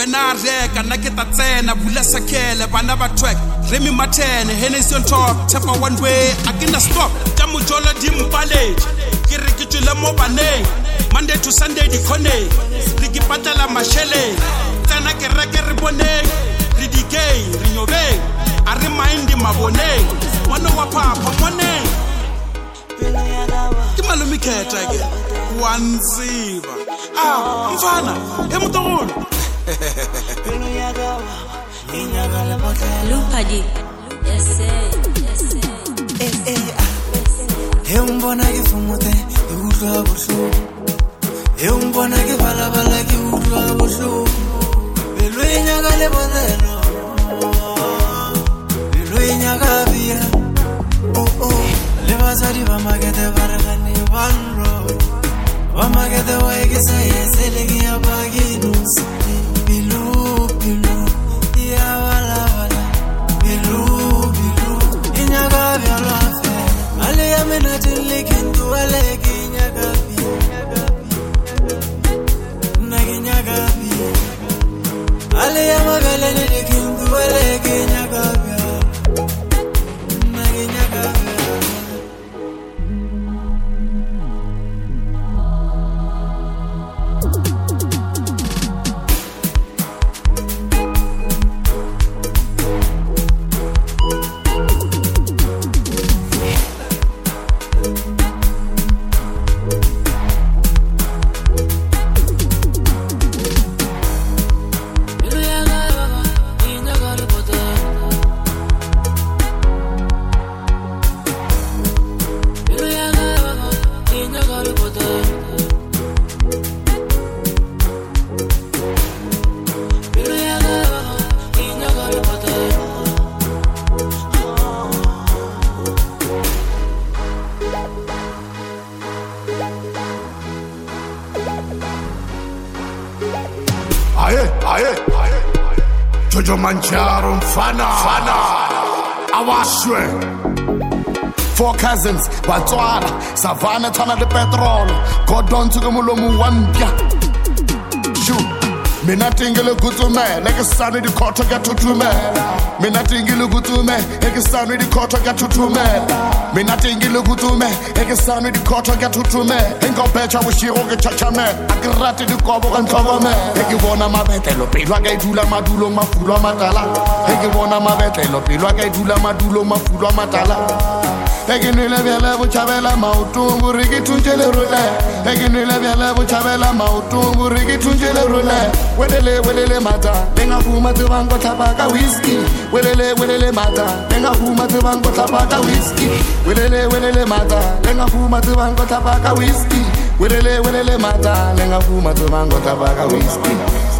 wena reka nna ke ta tsena bula sakele bana ba track Remy Martin Hennessy on top tapa one way a ke na stop tsa mojola di mpaletse ke re ke tswela mo baneng Monday to Sunday di khone re ke patala mashele tsena ke reke re boneng re di gay re nyobeng a re mind maboneng mwana wa papa moneng ke malumi kheta ke wanziba mfana emutogolo Lupadi yes he umbona ke fumute e utlwa bohloko he umbona ke balabala ke utlwa bohloko pelo e nyaga le bodelo pelo e nyaga bia le basadi ba magete ba re gane banro ba magete wa ke sa yesele ke ya baginus pelo ya wala pelo e nyaga bia lo afe ale ya mena tele ke ndu ale ke nyaga bia na ke nyaga bia ale ya magale ne ke ndu ale ke nyaga bia na ke nyaga bia Jojo Mancharo mfana awashwe 4 cousins batswala savana tshwana le petrol godon tsuke molomo wa mpya shoot mina tingile gutsumela ke sane di khotho ka thuthumela mina tingile gutsumela ke sane di khotho ka thuthumela mina tingile gutsumela ke sane di khotho ka thuthumela engobhecha bushiro ke chachamela akrate di kobo ka ntlogomela ke bona mabetlelo pelo ka idula madulo mafulo matala ke bona mabetlelo pelo ka idula madulo mafulo matala ke nile bjale bo chabela maoto re ke thunjele role ke nile bjale bo chabela maoto re ke thunjele role welele mata lenga fuma tsebango tlhapa ka whiskey welele mata lenga fuma tsebango tlhapa ka whiskey welele mata lenga fuma tsebango tlhapa ka whiskey welele mata lenga fuma tsebango tlhapa ka whiskey